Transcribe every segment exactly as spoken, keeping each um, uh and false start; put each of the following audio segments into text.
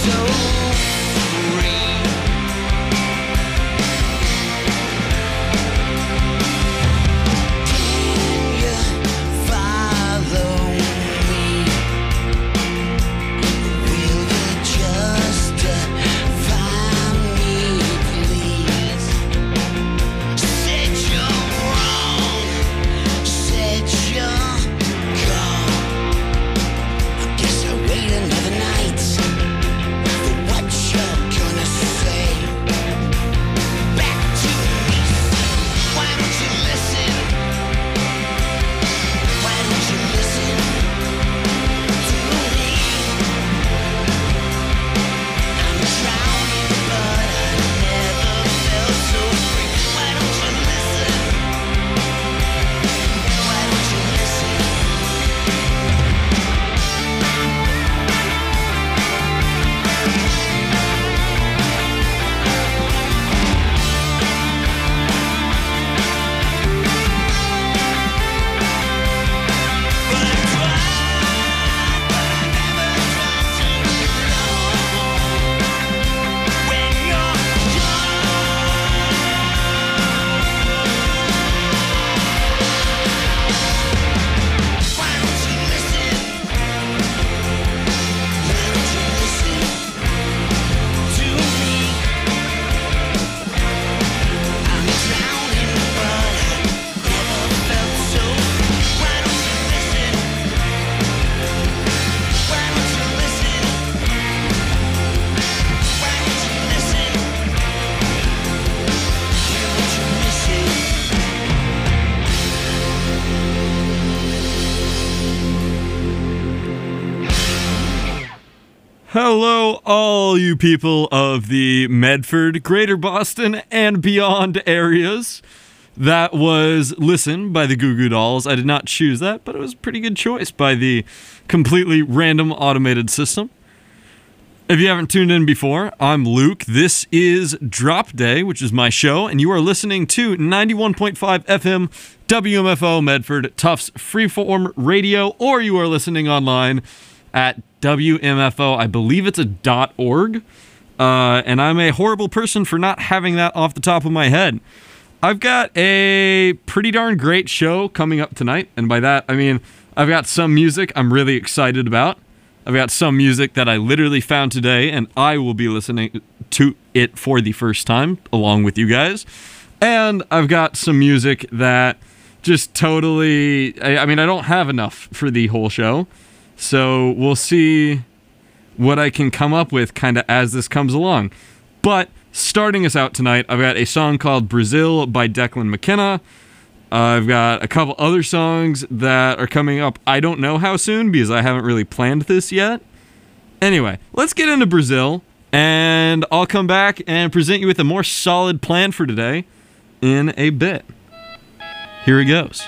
Hello, all you people of the Medford, Greater Boston, and beyond areas. That was Listen by the Goo Goo Dolls. I did not choose that, but it was a pretty good choice by the completely random automated system. If you haven't tuned in before, I'm Luke. This is Drop Day, which is my show, and you are listening to ninety-one point five F M W M F O Medford, Tufts Freeform Radio, or you are listening online at W M F O, I believe it's a .org, uh, and I'm a horrible person for not having that off the top of my head. I've got a pretty darn great show coming up tonight, and by that, I mean, I've got some music I'm really excited about. I've got some music that I literally found today, and I will be listening to it for the first time, along with you guys. And I've got some music that just totally, I, I mean, I don't have enough for the whole show, so we'll see what I can come up with kind of as this comes along. But starting us out tonight, I've got a song called Brazil by Declan McKenna. Uh, I've got a couple other songs that are coming up. I don't know how soon because I haven't really planned this yet. Anyway, let's get into Brazil, and I'll come back and present you with a more solid plan for today in a bit. Here it goes.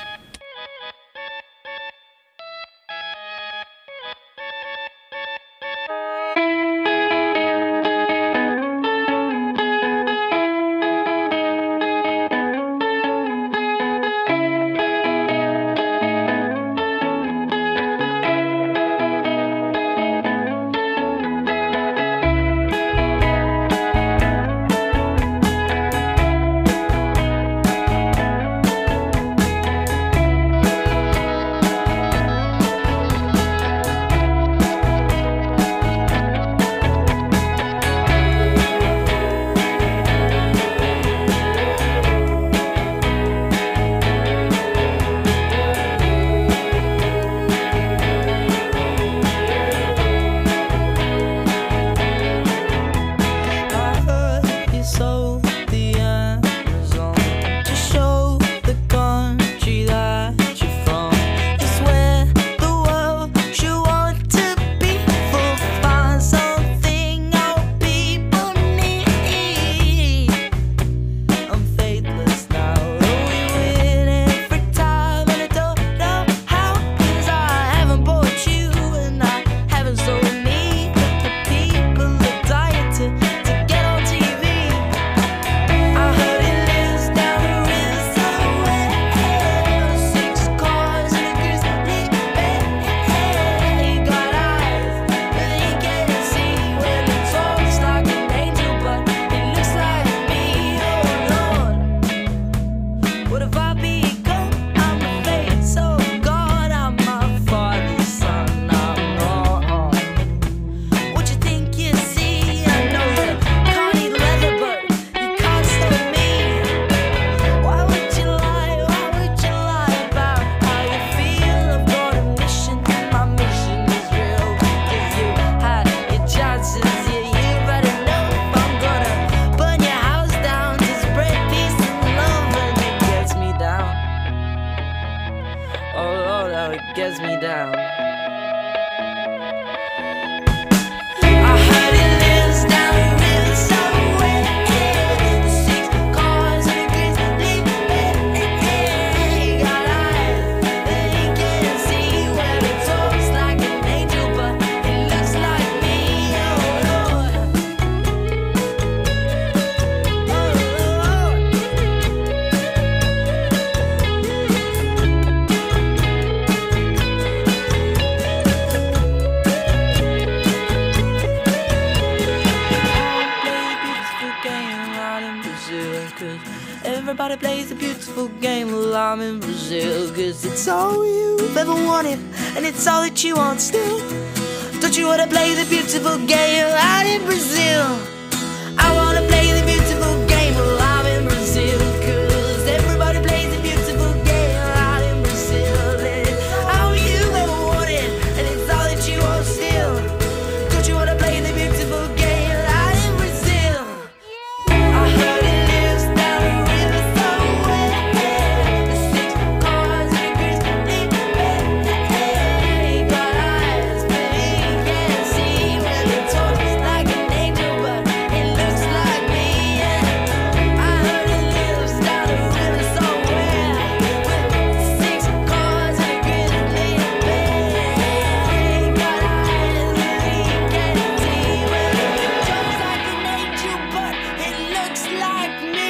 everybody plays a beautiful game while I'm in Brazil. Cause it's all you've ever wanted, and it's all that you want still. Don't you wanna play the beautiful game out in Brazil? I wanna play the beautiful game while I'm in Brazil. Cause everybody plays the beautiful game out in Brazil. And it's all you've ever wanted, and it's all that you want still. Don't you wanna play the beautiful game out in Brazil? I heard it lives down the river somewhere. The six cars and a grizzly bear. Got eyes, but he can't see. Well, it talks like an angel, but it looks like me. I heard it lives down the river somewhere. With six cars and a grizzly bear. Got eyes, but he can't see. Well, it talks like an angel, but it looks like me.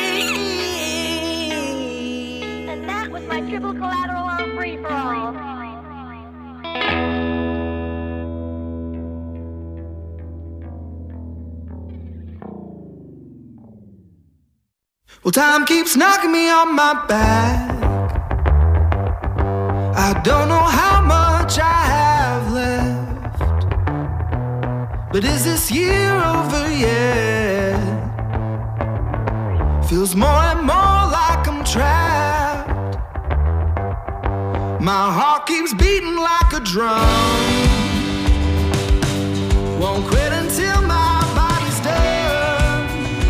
And that was my triple collateral on free for all. Well, time keeps knocking me on my back. I don't know how much I have left, but is this year over yet? Feels more and more like I'm trapped. My heart keeps beating like a drum. Won't quit until my body's done.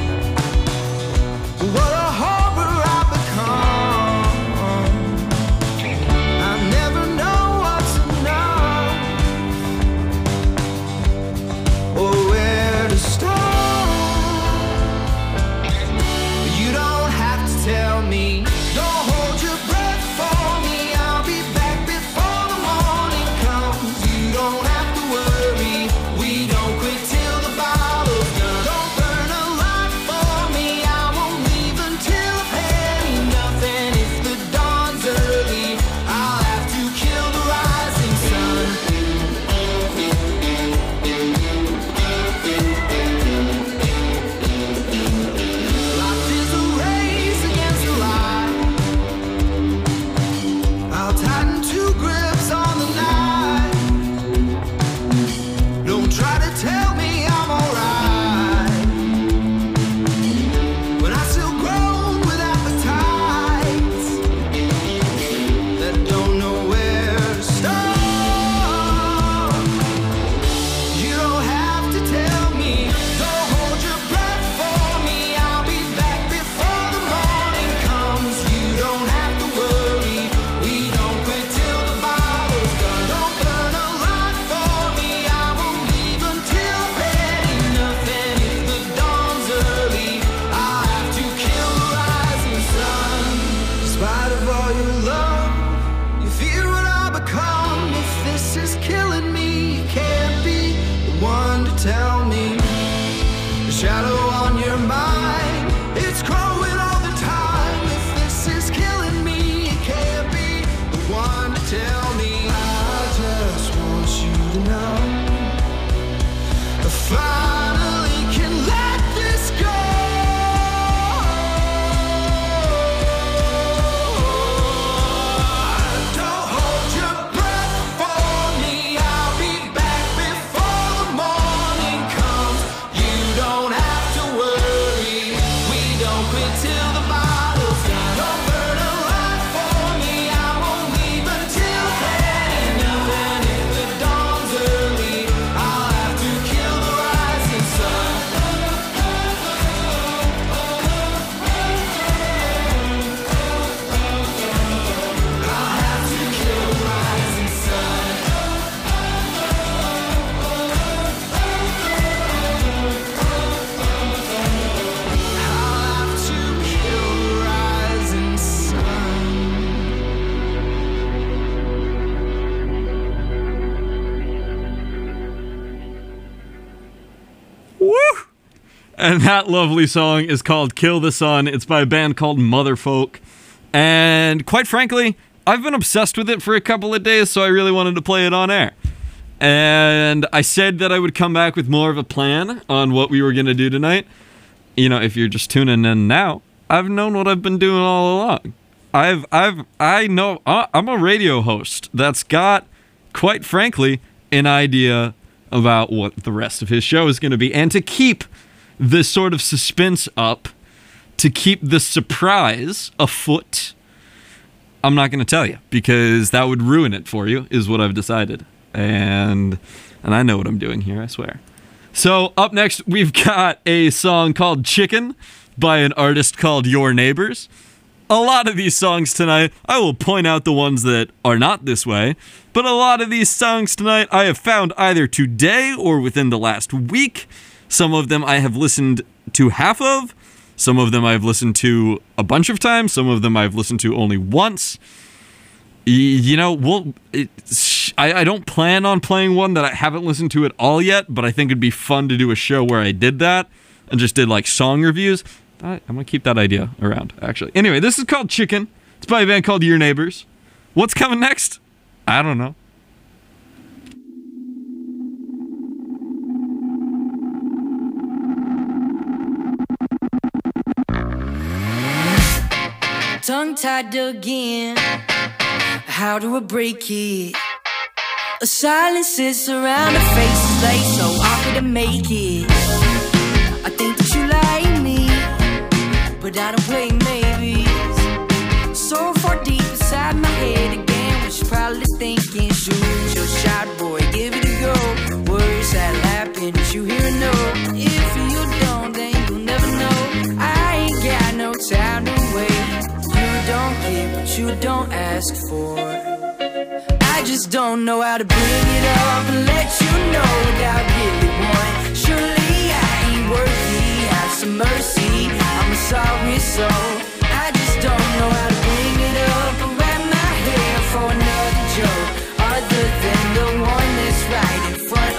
What a horror I've become. I never know what's enough or where to start. You don't have to tell me. Don't hold your breath for me. I'll be back before the morning comes. You don't have to worry. We don't quit till the bottle's done. Don't burn a light for me. I won't leave until I've had enough. And if the dawn's early, I'll have to kill the rising sun. Life is a race against the light. I'll tighten two grips on the night. Don't try to tell me I'm alright when I still groan with appetites that don't know where to start. You don't have to tell me. Don't hold your breath for me. I'll be back before the morning comes. You don't have to worry. We don't quit till the bottle's done. Don't burn a light for me. I won't leave until I've had enough. And if the dawn's early, I'll have to kill the rising sun. In spite of all your love, you fear what I'll become. If this is killing me, you can't be the one to tell me. The shadow on your mind, it's growing all the time. If this is killing me, you can't be the one to tell me. I just want you to know I finally can let this go. Don't hold your breath for me. I'll be back before the morning comes. You don't have to worry. We don't quit till the bottle's done. Don't burn a light for me. I won't leave until I've had enough. And if the dawn's early, I'll have to kill the rising sun. I'll have to kill the rising sun. I'll have to kill the rising sun. Woo! And that lovely song is called Kill the Sun. It's by a band called Motherfolk. And quite frankly, I've been obsessed with it for a couple of days, so I really wanted to play it on air. And I said that I would come back with more of a plan on what we were going to do tonight. You know, if you're just tuning in now, I've known what I've been doing all along. I've, I've, I know, I'm a radio host that's got, quite frankly, an idea about what the rest of his show is going to be. And to keep this sort of suspense up, to keep the surprise afoot, I'm not going to tell you, because that would ruin it for you, is what I've decided. And, and I know what I'm doing here, I swear. So up next, we've got a song called Chicken by an artist called Your Neighbors. A lot of these songs tonight, I will point out the ones that are not this way, but a lot of these songs tonight I have found either today or within the last week. Some of them I have listened to half of. Some of them I've listened to a bunch of times. Some of them I've listened to only once. You know, we'll, it, I, I don't plan on playing one that I haven't listened to at all yet, but I think it'd be fun to do a show where I did that and just did like song reviews. I, I'm going to keep that idea around, actually. Anyway, this is called Chicken. It's by a band called Your Neighbors. What's coming next? I don't know. Tongue-tied again, how do I break it? A silence sits around our faces like so awkward to make it. I think that you like me, but I don't play maybes. So far deep inside my head again, what you're probably thinking, shoot your shot, boy, give it a go. Words that happen, did you hear a no? If you don't, then you'll never know. I ain't got no time to wait. Don't get what you don't ask for. I just don't know how to bring it up and let you know what I really want. Surely I ain't worthy, have some mercy, I'm a sorry soul. I just don't know how to bring it up and wrap my hair for another joke, other than the one that's right in front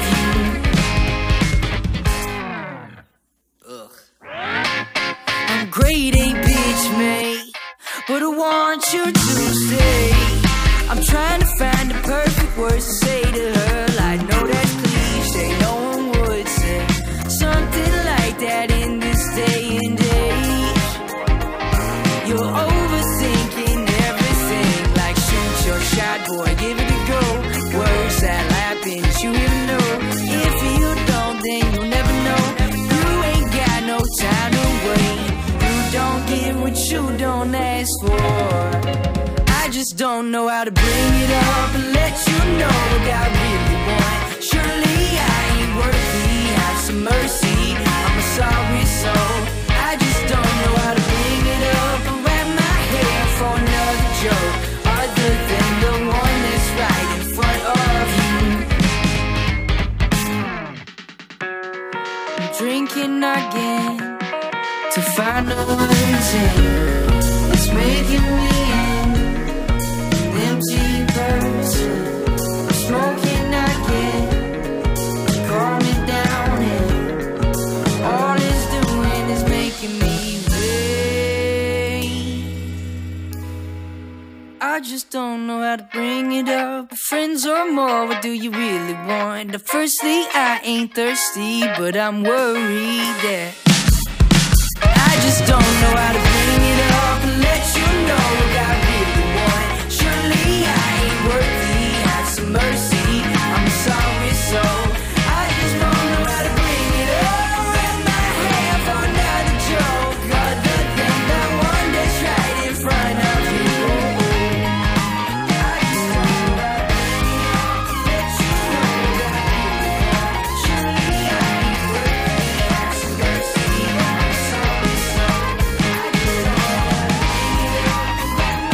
of you. Ugh. I'm grade A bitch, mate, but I want you to stay. I'm trying to find the perfect words to say to her. I know that's cliche, no one would say something like that in this day and age. You're overthinking everything, like shoot your shot, boy, give it a go. Words that happen, you even know. If you don't, then you'll never know. You ain't got no time to wait. You don't get what you don't ask for. I just don't know how to bring it up and let you know what I really want. Surely I ain't worthy, have some mercy, I'm a sorry soul. I just don't know how to bring it up and wrap my hair for another joke, other than the one that's right in front of you. I'm drinking again to find a reason. It's making me an empty person. Smoking again to calm me down, and all it's doing is making me wait. I just don't know how to bring it up. Friends or more, what do you really want? Firstly, I ain't thirsty, but I'm worried that I just don't know how to bring it up and let you know what I really want. Surely I ain't worthy, have some mercy, I'm sorry soul. I just don't know how to bring it up, wrap my hair for another joke, other than the one that's right in front of you. I just don't know how to bring it up and let you know what I really want. Surely I ain't worthy, have some mercy, I'm sorry soul. I just don't know how to bring it up and wrap my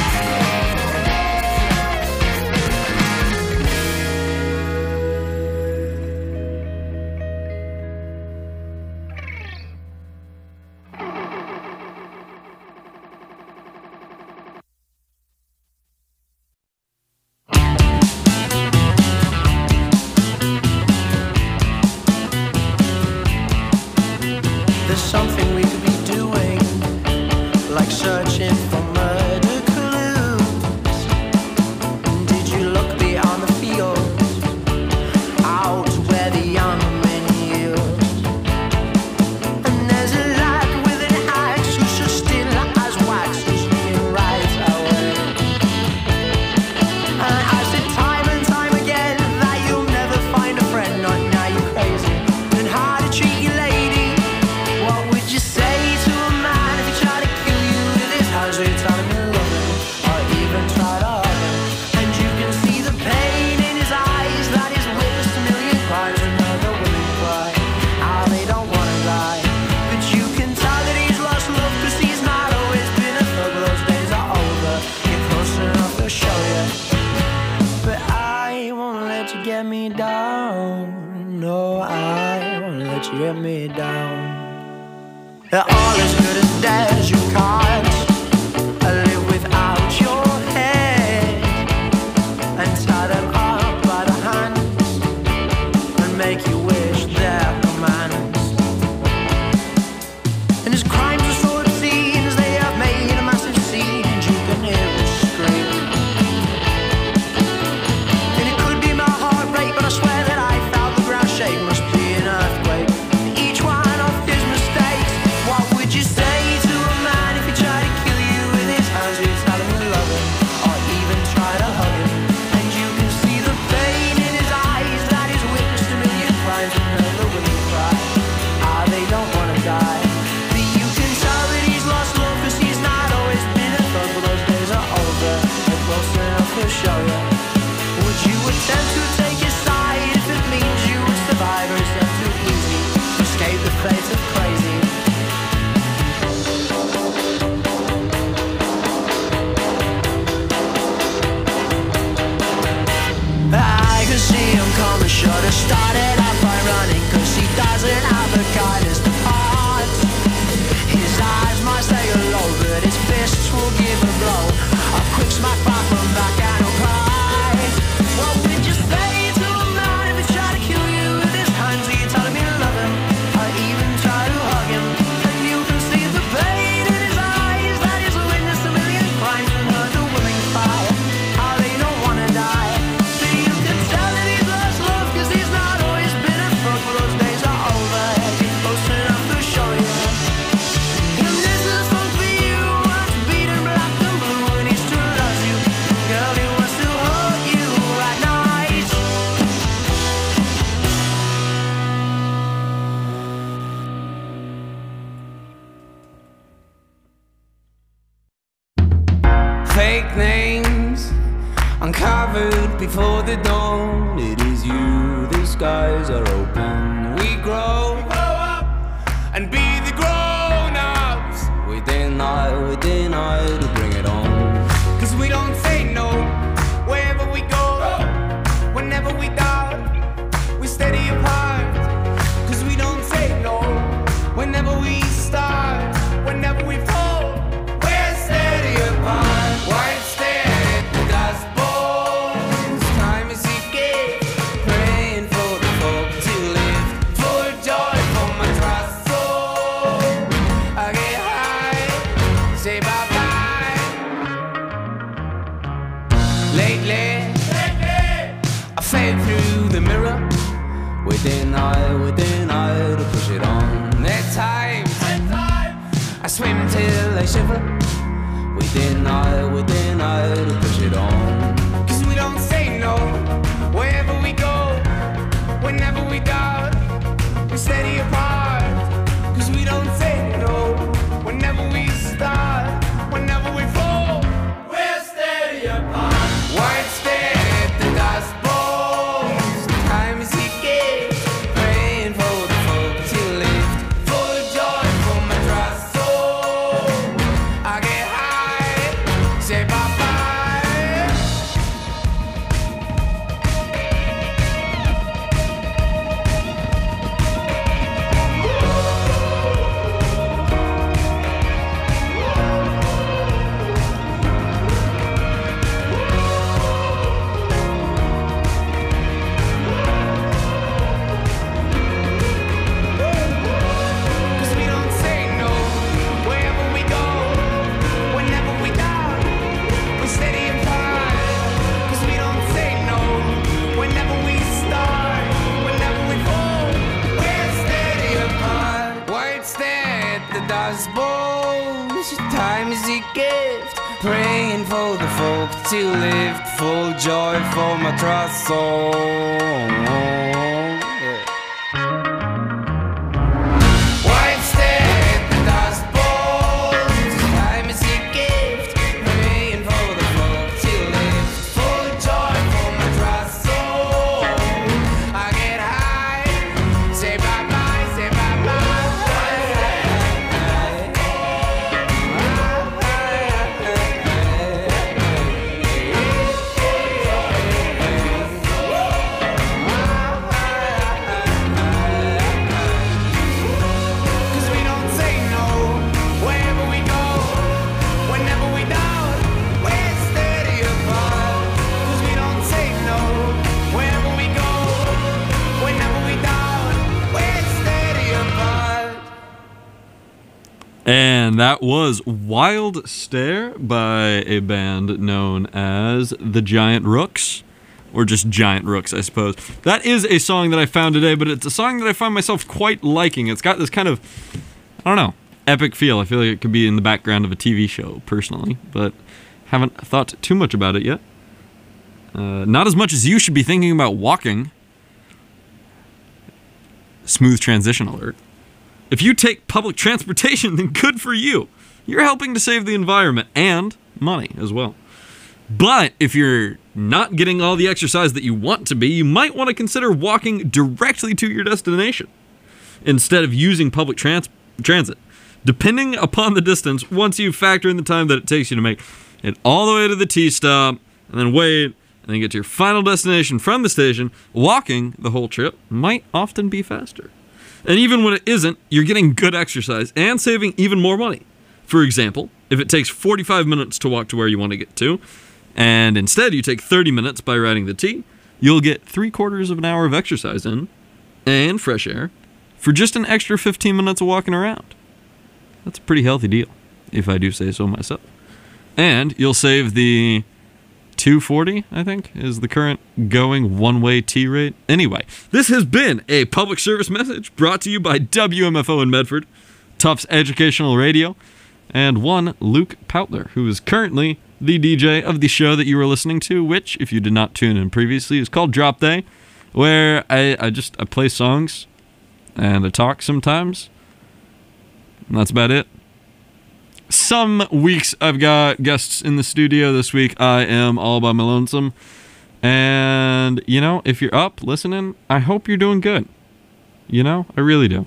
get me down. They're all as good as dashing cards. I live without your head and tie them up by the hands and make you wish their commands. And his crimes are so obscene as they have made a massive scene, and you can hear it scream. And it could be my heart rate, but I swear that I felt the ground shake. Must be an earthquake. Each one of his mistakes. What would you say to a man if he tried to kill you with his hands? You tell him you love him, or even try to hug him, and you can see the pain in his eyes that he's witnessed a million crimes and heard the women cry. Ah, they don't want to die. But you can tell that he's lost love, cause he's not always been a thug. But those days are over, they're close enough to show you. Would you attempt to take his side if it means you would survive, or is that too easy to escape the fate of crazy? I can see him coming, should have started out by running, cause he doesn't have the kindest of hearts. His eyes might say hello, but his fists will give a blow. A quick smack back from back and he'll cry. What would you say to a man if he tried to kill you with his hands? Will you tell him you love him, or even try to hug him? And you can see the pain in his eyes that he's witnessed a million crimes and heard the women cry. How they don't wanna die. But you can tell that he's lost love, cause he's not always been a thug. But those days are over, get close enough to show you. And this is a song for you, wants beaten black and blue, and he still loves you. Girl, he wants to hug you at night. Fake names uncovered before the dawn. It is you, the skies are open. We grow, we grow up and be the grown-ups. Within I, within I, to bring it on. Cause we don't say no wherever we go. Whenever we doubt, we steady apart. Cause we don't say no whenever we start. Whenever we fall, we're steady apart. White stare, dust bones. Time is a gift, praying for the folk to live. Full joy for my trust soul. I get high, say bye bye. Lately, I fade through the mirror. Within I, within I, to push it on. At times, I swim till I shiver. Within I, within I, to push it on. Cause we don't say no wherever we go. Whenever we doubt, we steady apart. Cause we don't say no whenever we start. Whenever we fall, we're steady apart. White stare at the dust bones. Time is a gift, praying for the folk to lift. Full joy for my trust soul. I get high, say bye bye. Cause we don't say no wherever we go. Whenever we doubt, we steady apart. Cause we don't say no whenever we start. Whenever we fall, we're steady apart. White stare at the dust bones. Time is a gift, praying for the folk to lift. Full joy for my trust soul. Yeah. White stare at the dust bones. Time is a gift, praying for the folk to lift. Full joy for my trust soul. I get high, say bye bye, say bye bye. And that was Wild Stare by a band known as The Giant Rooks. Or just Giant Rooks, I suppose. That is a song that I found today, but it's a song that I find myself quite liking. It's got this kind of, I don't know, epic feel. I feel like it could be in the background of a T V show, personally, but haven't thought too much about it yet. Uh, not as much as you should be thinking about walking. Smooth transition alert. If you take public transportation, then good for you. You're helping to save the environment and money as well. But if you're not getting all the exercise that you want to be, you might want to consider walking directly to your destination instead of using public trans- transit. Depending upon the distance, once you factor in the time that it takes you to make it all the way to the T-stop, and then wait, and then get to your final destination from the station, walking the whole trip might often be faster. And even when it isn't, you're getting good exercise and saving even more money. For example, if it takes forty-five minutes to walk to where you want to get to, and instead you take thirty minutes by riding the T, you'll get three quarters of an hour of exercise in, and fresh air, for just an extra fifteen minutes of walking around. That's a pretty healthy deal, if I do say so myself. And you'll save the two forty, I think, is the current going one-way T rate. Anyway, this has been a public service message brought to you by W M F O in Medford, Tufts Educational Radio, and one Luke Poutler, who is currently the D J of the show that you were listening to, which, if you did not tune in previously, is called Drop Day, where I, I just I play songs and I talk sometimes. And that's about it. Some weeks I've got guests in the studio. This week I am all by my lonesome. And, you know, if you're up listening, I hope you're doing good. You know, I really do.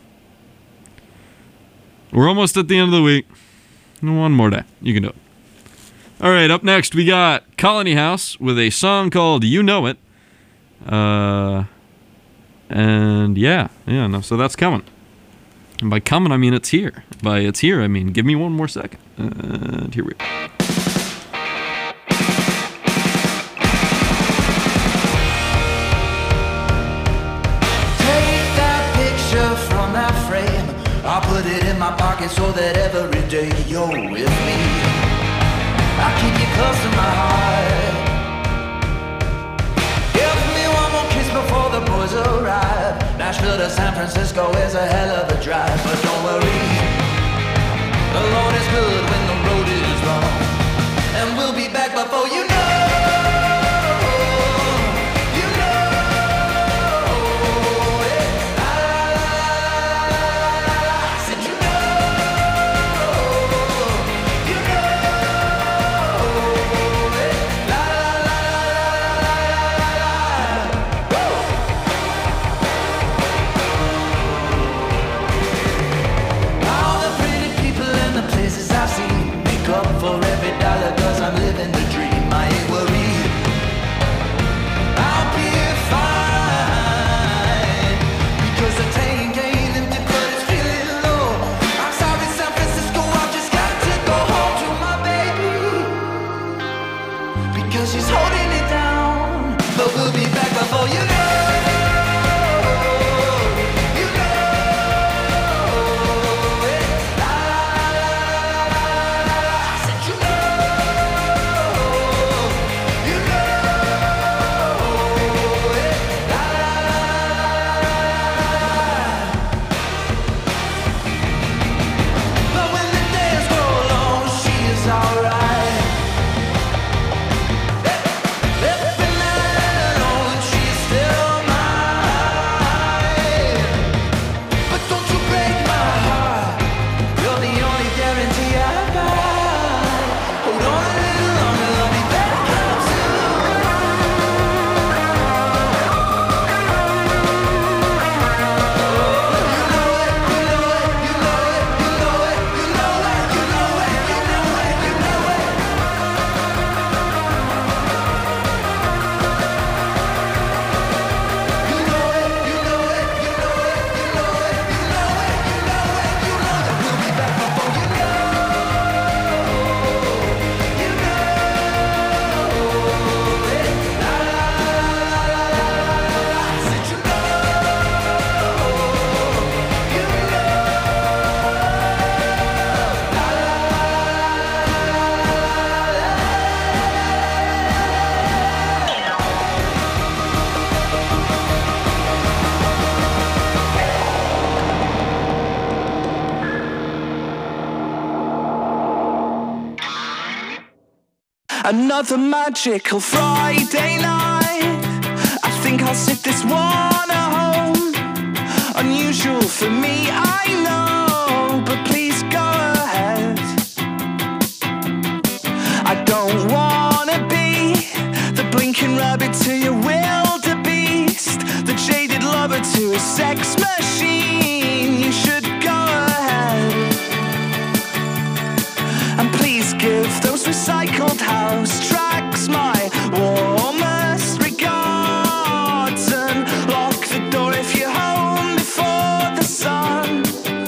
We're almost at the end of the week. One more day. You can do it. All right, up next we got Colony House with a song called You Know It. Uh, and yeah, yeah, no, so that's coming. And by coming, I mean it's here. By it's here, I mean give me one more second. And here we go. Take that picture from that frame. I'll put it in my pocket so that every day you're with me. I'll keep you close to my heart. Give me one more kiss before the boys arrive. Nashville to San Francisco is a hell of a drive. But don't worry, the Lord is good when the road is long. And we'll be back before you know. You know, yeah. La, la, la, la, la. I said you know. You know, yeah. La, la, la, la, la, la, la. All the pretty people and the places I've seen. Another magical Friday night. I think I'll sit this one at home. Unusual for me, I know, but please go ahead. I don't wanna be the blinking rabbit to your wildebeest, the jaded lover to a sex machine. You should go ahead. And please give those recycled house tracks my warmest regards, and lock the door if you're home before the sun.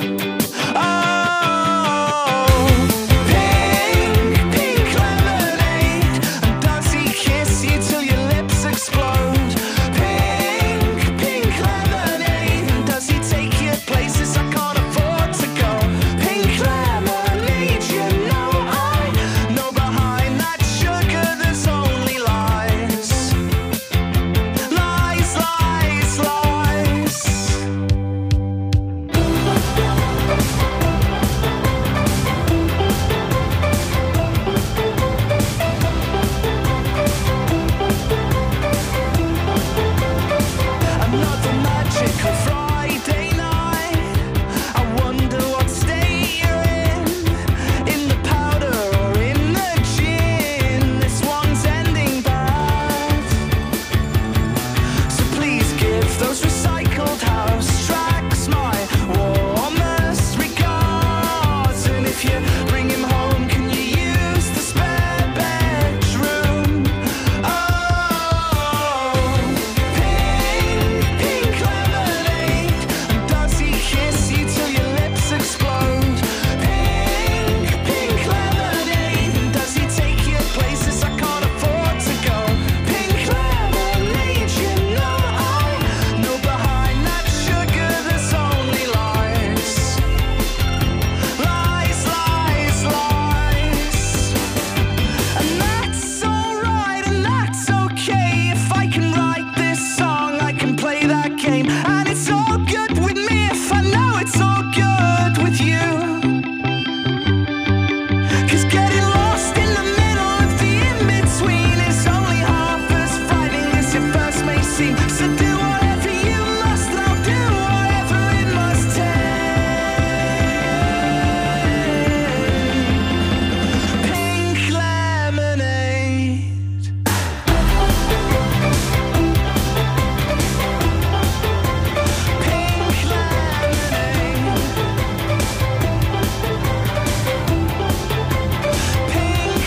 Oh, pink, pink lemonade. And does he kiss you till your lips explode? Pink, pink lemonade. And does he take you places I can't afford to go? Pink lemonade, you know I know behind that sugar there's only lies. Lies, lies, lies. Another magical Friday night. I wonder what state you're in, in the powder or in the gin. This one's ending bad. So please give those recycled house tracks my warmest regards. And if you bring him home, can you use the spare bedroom? Oh, pink, pink lemonade. And does he kiss you till your lips explode? Pink, pink lemonade. And does he take you places I can't afford to go? Pink lemonade, you know I know behind that sugar there's only lies. Lies, lies, lies. And that's alright and that's okay. If I can write this song, I can play that game. And it's all good with me if I know it's all good with you. 'Cause getting lost in the middle of the in-between is only half as frightening as it first may seem. So do whatever you must, and I'll do whatever it must take. Pink lemonade. Pink lemonade. Pink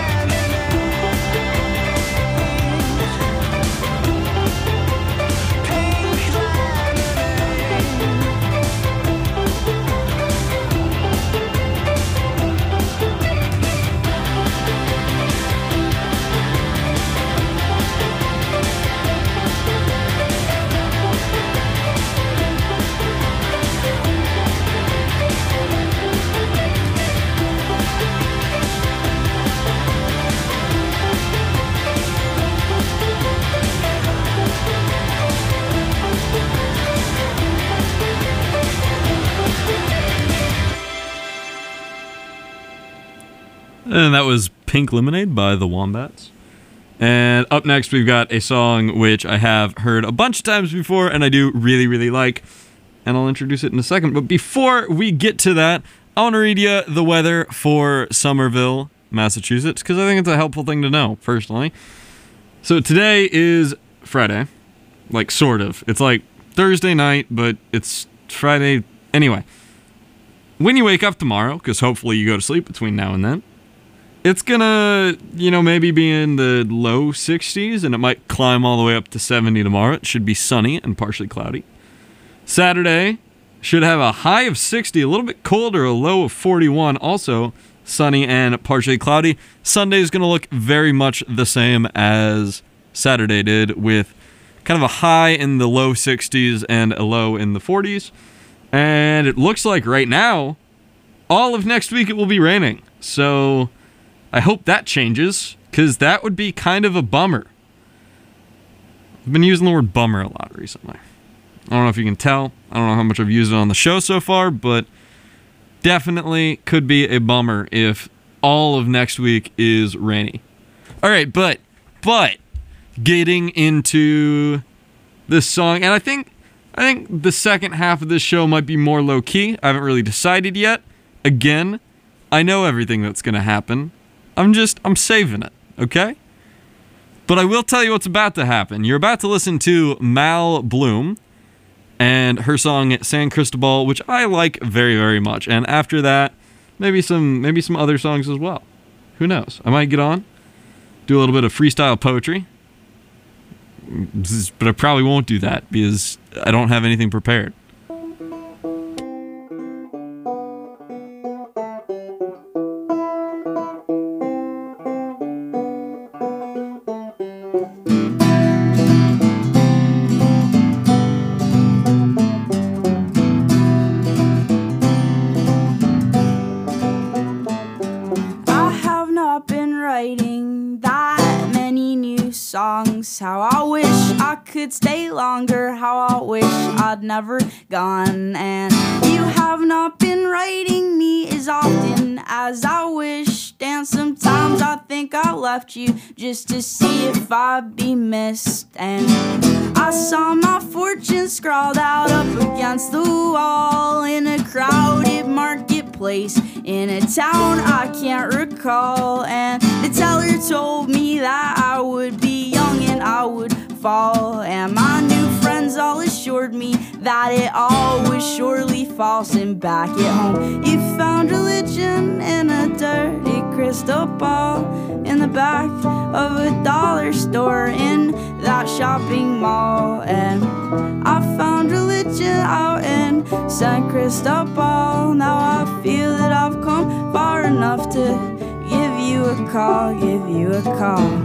lemonade. Pink And that was Pink Lemonade by the Wombats. And up next, we've got a song which I have heard a bunch of times before, and I do really, really like. And I'll introduce it in a second. But before we get to that, I want to read you the weather for Somerville, Massachusetts, because I think it's a helpful thing to know, personally. So today is Friday. Like, sort of. It's like Thursday night, but it's Friday. Anyway, when you wake up tomorrow, because hopefully you go to sleep between now and then, it's gonna, you know, maybe be in the low sixties, and it might climb all the way up to seventy tomorrow. It should be sunny and partially cloudy. Saturday should have a high of sixty, a little bit colder, a low of forty-one, also sunny and partially cloudy. Sunday is gonna look very much the same as Saturday did, with kind of a high in the low sixties and a low in the forties. And it looks like right now, all of next week it will be raining. So I hope that changes, because that would be kind of a bummer. I've been using the word bummer a lot recently. I don't know if you can tell. I don't know how much I've used it on the show so far, but definitely could be a bummer if all of next week is rainy. All right, but but getting into this song, and I think I think the second half of this show might be more low key. I haven't really decided yet. Again, I know everything that's gonna happen. I'm just I'm saving it, okay? But I will tell you what's about to happen. You're about to listen to Mal Bloom and her song San Cristobal, which I like very, very much. And after that, maybe some maybe some other songs as well. Who knows? I might get on, do a little bit of freestyle poetry. But I probably won't do that because I don't have anything prepared. How I wish I could stay longer, how I wish I'd never gone. And you have not been writing me as often as I wished. And sometimes I think I left you just to see if I'd be missed. And I saw my fortune scrawled out up against the wall in a crowded marketplace in a town I can't recall. And the teller told me that I would be young and I would fall. And my new friends all assured me that it all was surely false. And back at home you found religion in a dirty crystal ball in the back of a dollar store in that shopping mall. And I found religion out in San Cristobal. Now I feel that I've come far enough to give you a call, give you a call.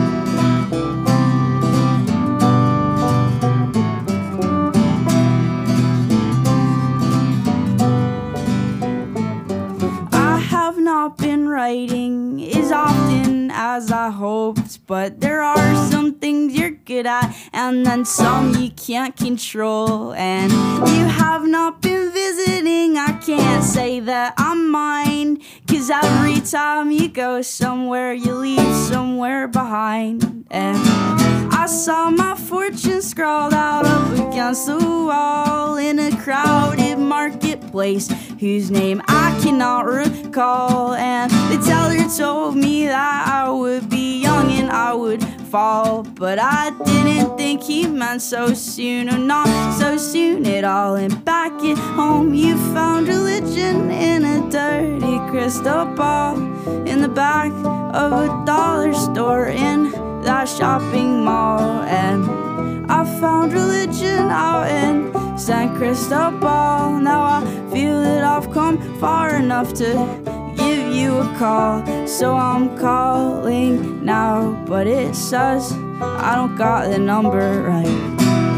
Not been writing as often as I hoped, but there are some things you're good at and then some you can't control. And you have not been visiting, I can't say that I'm mine, cause every time you go somewhere you leave somewhere behind. And I saw my fortune scrawled out up against the wall in a crowded marketplace whose name I cannot recall. And the teller told me that I would be young and I would fall, but I didn't think he meant so soon, or not so soon at all. And back at home you found religion in a dirty crystal ball in the back of a dollar store in that shopping mall. And I found religion out in San Cristobal. Now I feel that I've come far enough to give you a call. So I'm calling now, but it says I don't got the number right.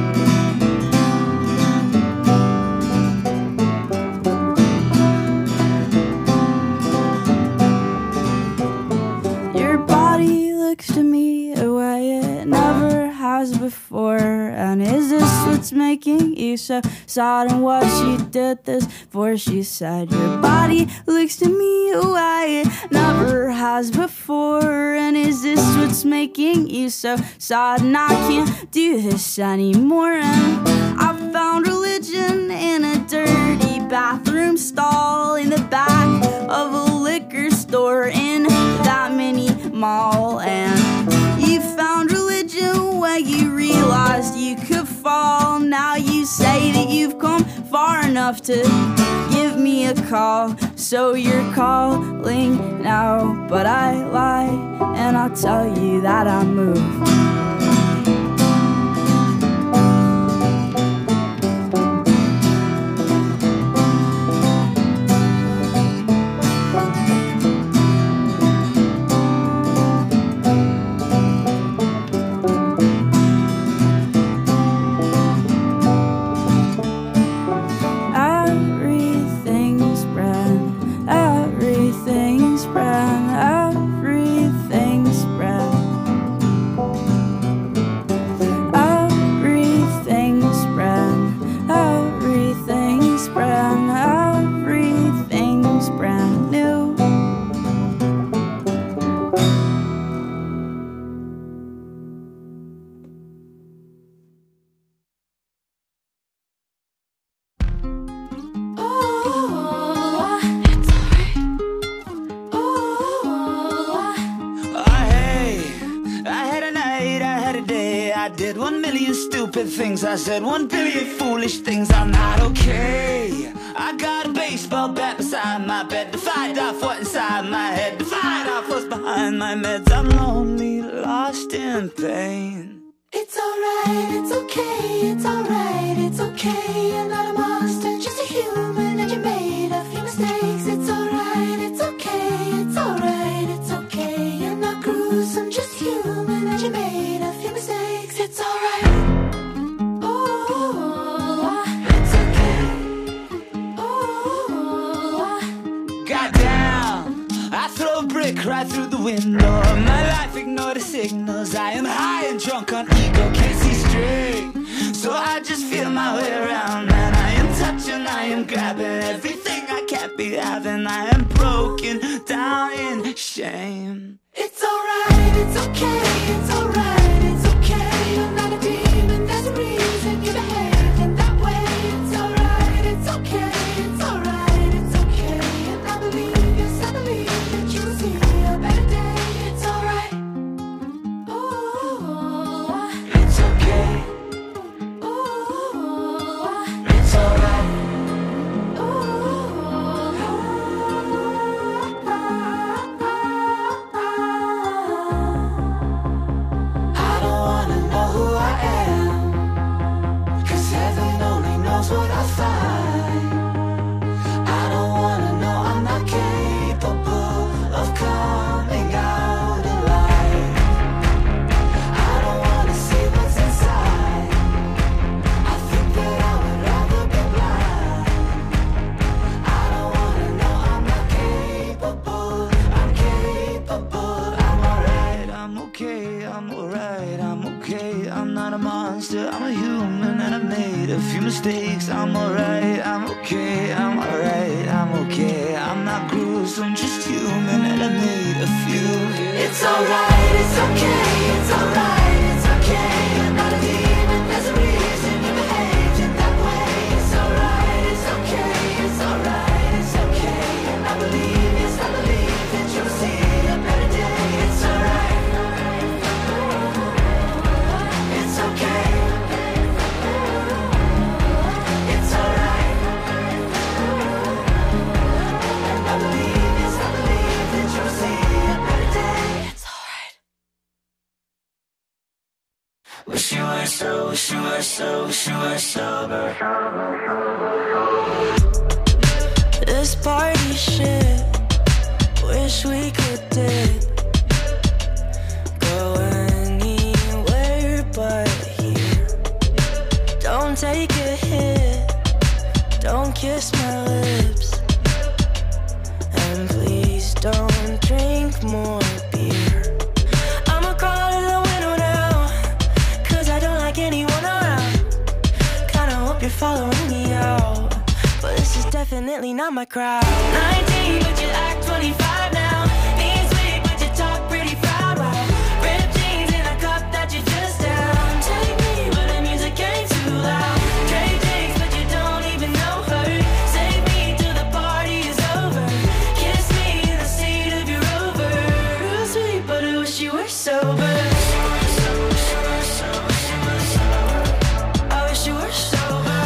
To me a way it never has before. And is this what's making you so sad? And what she did this for? She said your body looks to me a way it never has before. And is this what's making you so sad? And I can't do this anymore. And I found religion in a dirty bathroom stall in the back of a liquor store in that mini mall. And you found religion when you realized you could fall. Now you say that you've come far enough to give me a call. So you're calling now, but I lie and I'll tell you that I moved. stupid things I said, one billion foolish things. I'm not okay. I got a baseball bat beside my bed to fight off what's inside my head, to fight off what's behind my meds. I'm lonely, lost in pain. It's alright, it's okay, it's alright, it's okay. You're not a monster, just a human, and you're made of your mistakes. It's alright, it's okay, it's alright, it's okay. You're not gruesome, just human, and you're made of your mistakes. It's alright. Oh, it's okay. Oh, Goddamn, I throw a brick right through the window. My life ignored the signals. I am high and drunk on ego, can't see straight, so I just feel my way around. And I am touching, I am grabbing everything I can't be having. I am broken down in shame. it's alright, it's okay, it's alright, it's okay. You're not a demon, there's a reason you behave in that way. It's alright, it's okay, it's alright, it's okay. And I believe, yes I believe that you will see a better day. It's alright. Oh, It's okay, oh, it's alright. I don't wanna know who I am, 'cause heaven only knows what I find. I don't wanna know I'm not capable of coming out alive. I don't wanna see what's inside. I think that I would rather be blind. I don't wanna know I'm not capable. I'm capable. I'm alright, I'm okay, I'm alright, I'm okay. I'm not a monster, I'm a human, and I made a few mistakes. I'm alright, I'm okay, I'm alright, I'm okay. I'm not gruesome, just human, and I made a few. It's alright, it's okay, it's alright, it's okay. You're not a demon, there's a reason you behaved in that way. It's alright, it's okay, it's alright, it's okay. And I believe, yes I believe that you'll see a better day. It's alright. It's okay. It's alright. And I believe, yes I believe that you'll see a better day. It's alright. Wish you were so, wish you were so, wish you were sober. This party shit, wish we could dip. Go anywhere but here. Don't take a hit, don't kiss my lips. And please don't drink more beer. I'ma crawl out of the window now, 'cause I don't like anyone around. Kinda hope you're following me out, but this is definitely not my crowd. nineteen, but you act twenty-five now. Knees weak, but you talk pretty proud. Wow. Ripped jeans in a cup that you just down. Take me, but the music ain't too loud. Trade drinks, but you don't even know her. Save me till the party is over. Kiss me in the seat of your Rover. Real sweet, but I wish you were sober. I wish you were sober.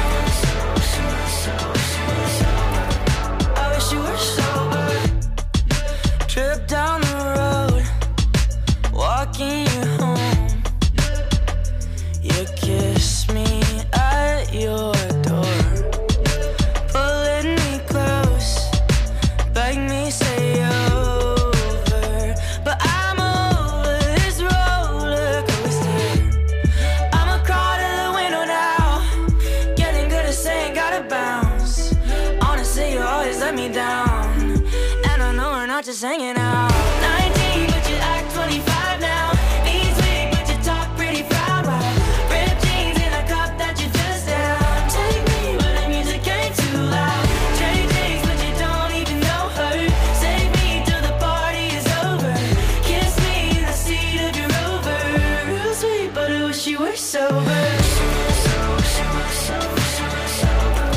I wish you were sober. Trip down the road, walking you home. You kiss me at your door, pulling me close, beg me stay over. But I'm over this roller coaster. I'ma crawl to the window now, getting good at saying gotta bounce. Honestly, you always let me down, and I know we're not just hanging out. nineteen, but you act twenty-five now. Knees weak, but you talk pretty proud. Wow. Ripped jeans in a cup that you just down. Take me, but the music ain't too loud. Trade drinks, but you don't even know her. Save me till the party is over. Kiss me in the seat of your Rover. Real sweet, but I wish you were sober. I wish you were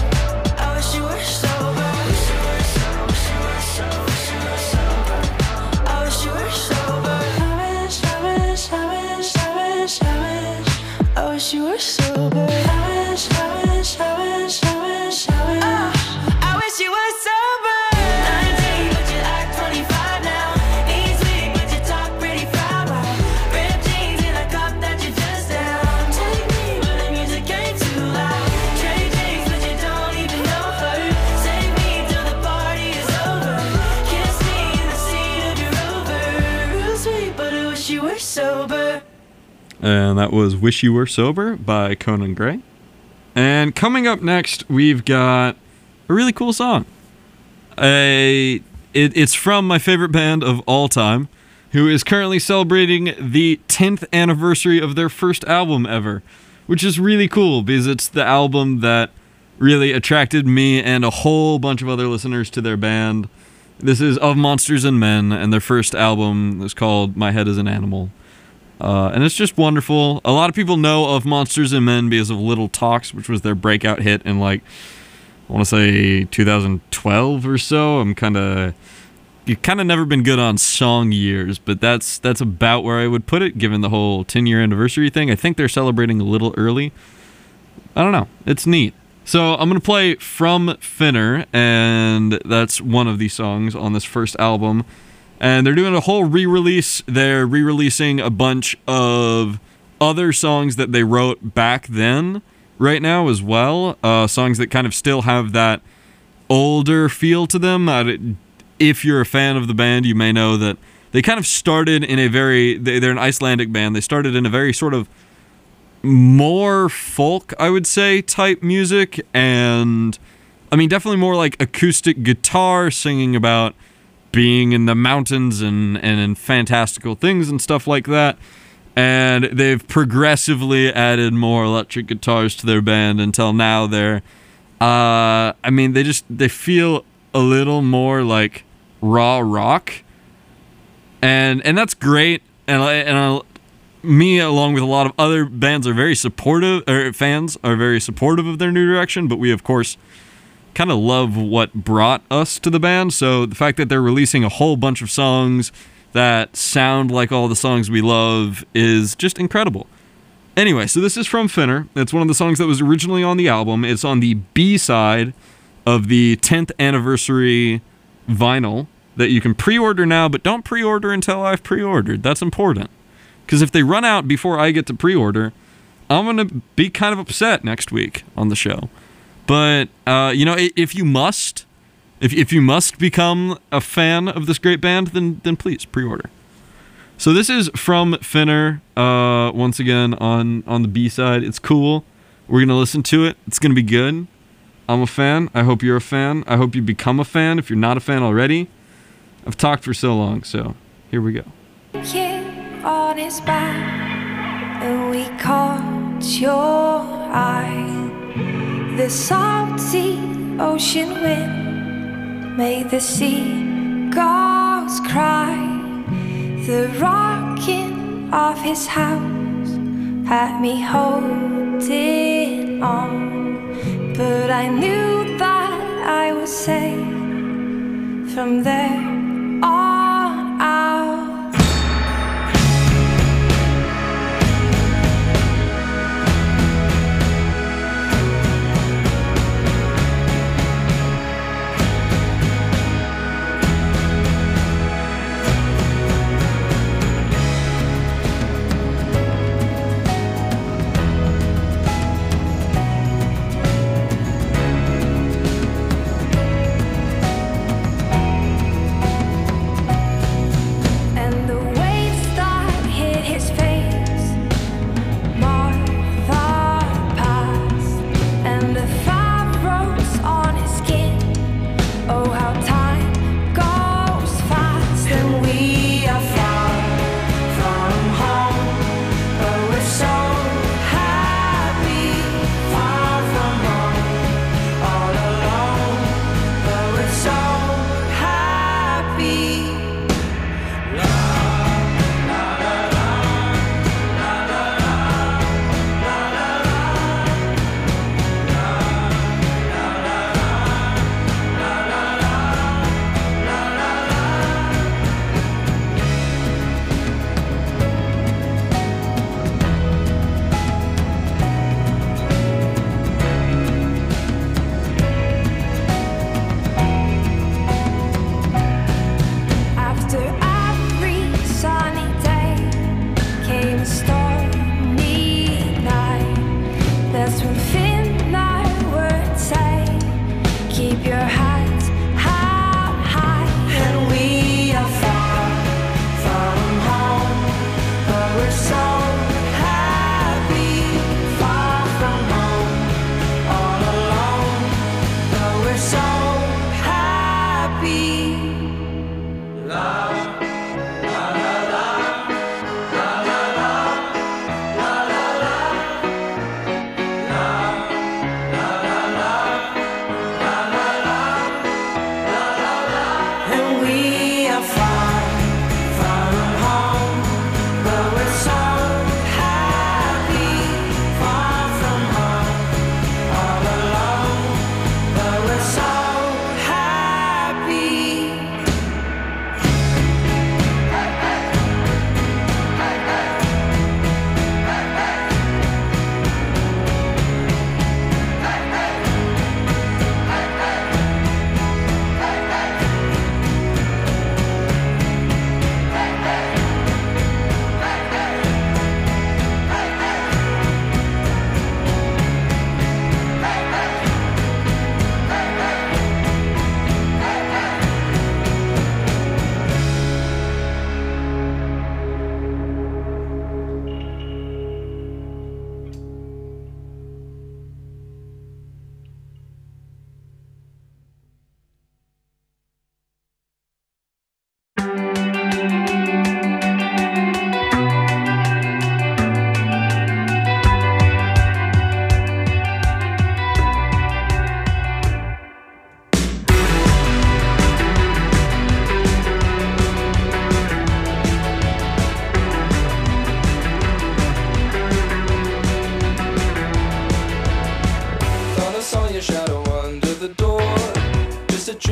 sober. And that was Wish You Were Sober by Conan Gray. And coming up next, we've got a really cool song. A, it, it's from my favorite band of all time, who is currently celebrating the tenth anniversary of their first album ever, which is really cool because it's the album that really attracted me and a whole bunch of other listeners to their band. This is Of Monsters and Men, and their first album is called My Head is an Animal. Uh, and it's just wonderful. A lot of people know Of Monsters and Men because of Little Talks, which was their breakout hit in, like, I want to say two thousand twelve or so. I'm kind of... You've kind of never been good on song years, but that's that's about where I would put it, given the whole ten-year anniversary thing. I think they're celebrating a little early. I don't know. It's neat. So I'm going to play From Finner, and that's one of the songs on this first album. And they're doing a whole re-release. They're re-releasing a bunch of other songs that they wrote back then right now as well. Uh, songs that kind of still have that older feel to them. Uh, if you're a fan of the band, you may know that they kind of started in a very... They, they're an Icelandic band. They started in a very sort of more folk, I would say, type music. And, I mean, definitely more like acoustic guitar, singing about being in the mountains and, and in fantastical things and stuff like that. And they've progressively added more electric guitars to their band until now they're... Uh, I mean, they just... They feel a little more like raw rock. And and that's great. And, and I, me, along with a lot of other bands, are very supportive, or fans are very supportive of their new direction, but we, of course, kind of love what brought us to the band. So the fact that they're releasing a whole bunch of songs that sound like all the songs we love is just incredible. Anyway, so this is From Finner. It's one of the songs that was originally on the album. It's on the B-side of the tenth anniversary vinyl that you can pre-order now, but don't pre-order until I've pre-ordered. That's important. Because if they run out before I get to pre-order, I'm going to be kind of upset next week on the show. But, uh, you know, if you must, if if you must become a fan of this great band, then then please pre-order. So this is From Finner, uh, once again, on, on the B-side. It's cool. We're going to listen to it. It's going to be good. I'm a fan. I hope you're a fan. I hope you become a fan if you're not a fan already. I've talked for so long, so here we go. Kid on his back, and we caught your eye. The salty ocean wind made the seagulls cry. The rocking of his house had me holding on, but I knew that I was safe from there on out.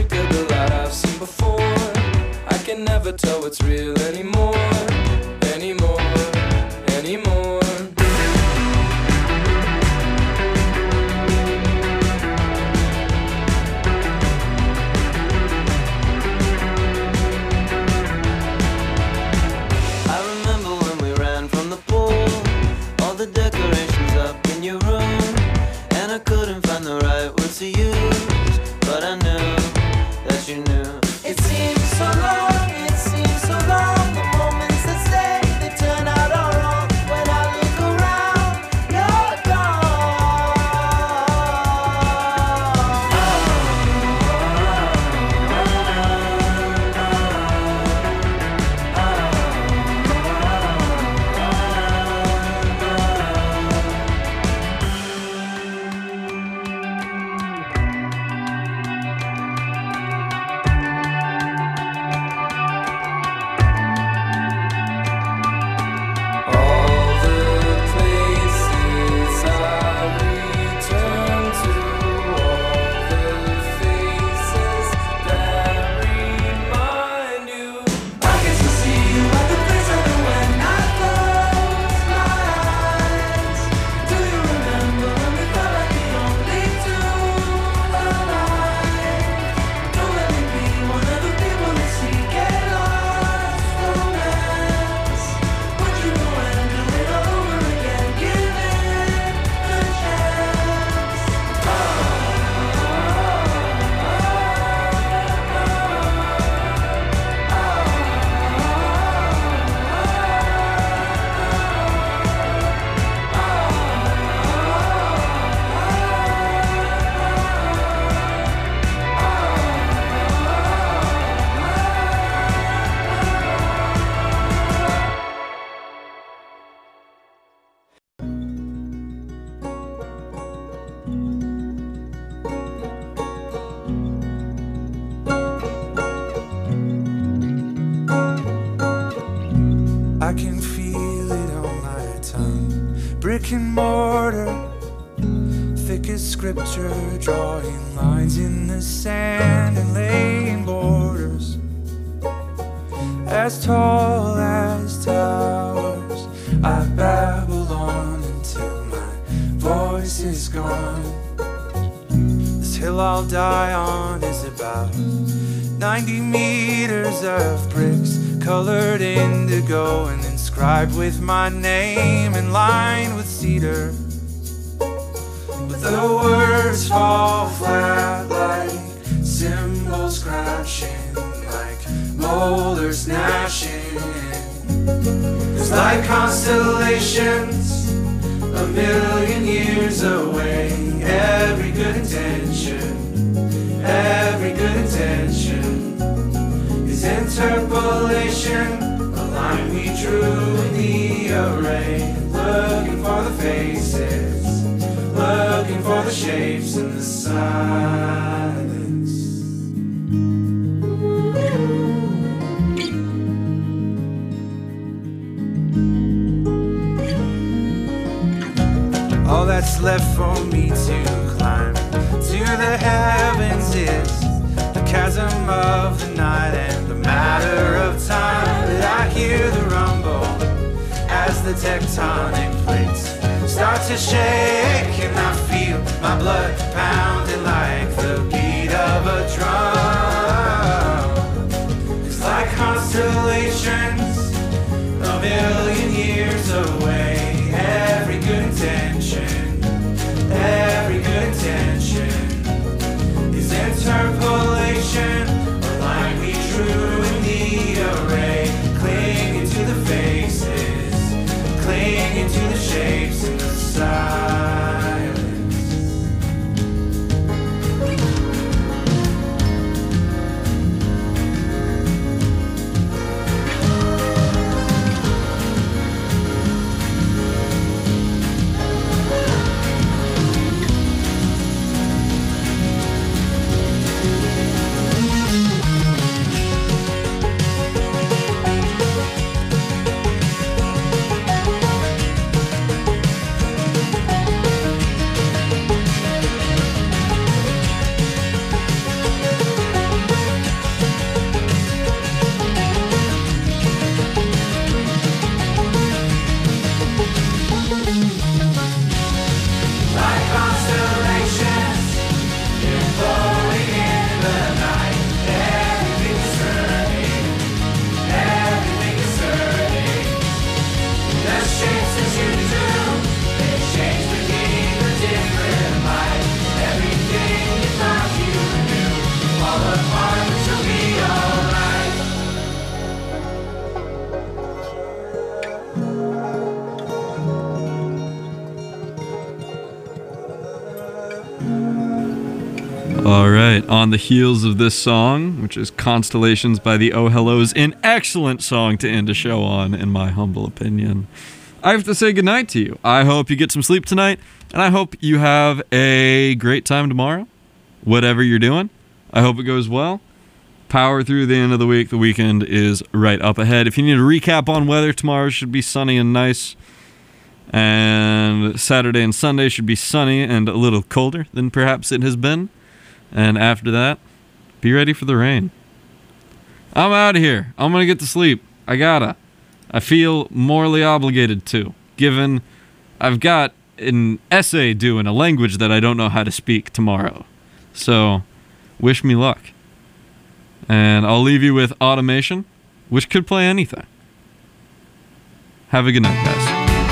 think of the light I've seen before. I can never tell what's real anymore, anymore, anymore. I remember when we ran from the pool, all the decorations up in your room, and I couldn't find the right words to use, but I knew that you knew. It seems so long, it seems so long, the moments that stay, they turn out all wrong. When I look around, you're All the places I return to, all the faces that remind you. I can still see you at the place I knew when I close my eyes. Do you remember when we felt like the only two alive? Don't let me be one of the people that see get lost romance. Would you go and do it over again? Give it a chance. I can feel it on my tongue. Brick and mortar, thick as scripture, drawing lines in the sand and laying borders as tall as towers. I babble on until my voice is gone. This hill I'll die on is about ninety meters of bricks, colored indigo and inscribed with my name and lined with cedar. But the words fall flat like cymbals crashing, like molars gnashing. It's like constellations a million years away. Every good intention, every good intention is interpolation, a line we drew in the array. Looking for the faces, looking for the shapes in the silence. All that's left for me to climb to the heavens is the chasm of the night and the matter of time. That I hear the rumble as the tectonic plates start to shake, and I feel my blood pounding like the beat of a drum. It's like constellations a million years away. Every good intention, every good intention is interpolation, a line we drew in the array. Clinging to the faces, clinging to the shapes in the silence. on the heels of this song, which is Constellations by the Oh Hellos, an excellent song to end a show on, in my humble opinion, I have to say goodnight to you. I hope you get some sleep tonight, and I hope you have a great time tomorrow, whatever you're doing. I hope it goes well. Power through the end of the week. The weekend is right up ahead. If you need a recap on weather, tomorrow should be sunny and nice. And Saturday and Sunday should be sunny and a little colder than perhaps it has been. And after that, be ready for the rain. I'm out of here. I'm going to get to sleep. I gotta. I feel morally obligated to, given I've got an essay due in a language that I don't know how to speak tomorrow. So, wish me luck. And I'll leave you with Automation, which could play anything. Have a good night, guys.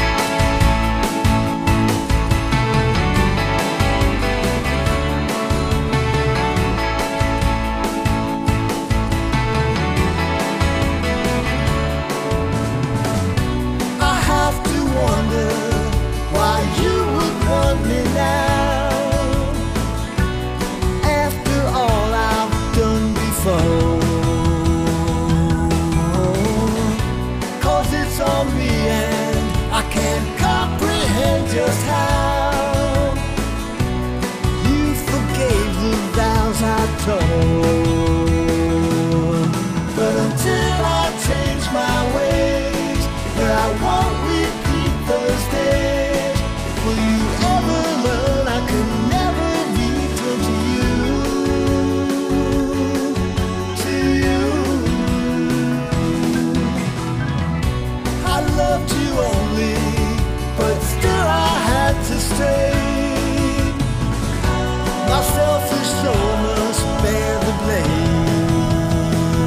I have to wonder why you would want me now. After all I've done before, 'cause it's on me and I can't comprehend just how you forgave the vows I told. But until I change my ways, where I won't repeat those days, will you ever learn I could never be true to you, to you? I loved you only, but still I had to stay. My selfish soul must bear the blame.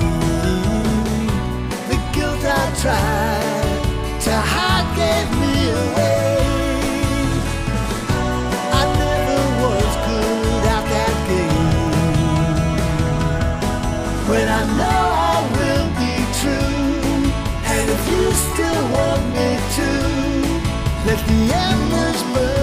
The guilt I tried to hide gave me away. I never was good at that game. When I know I will be true, and if you still want me to, let the embers burn.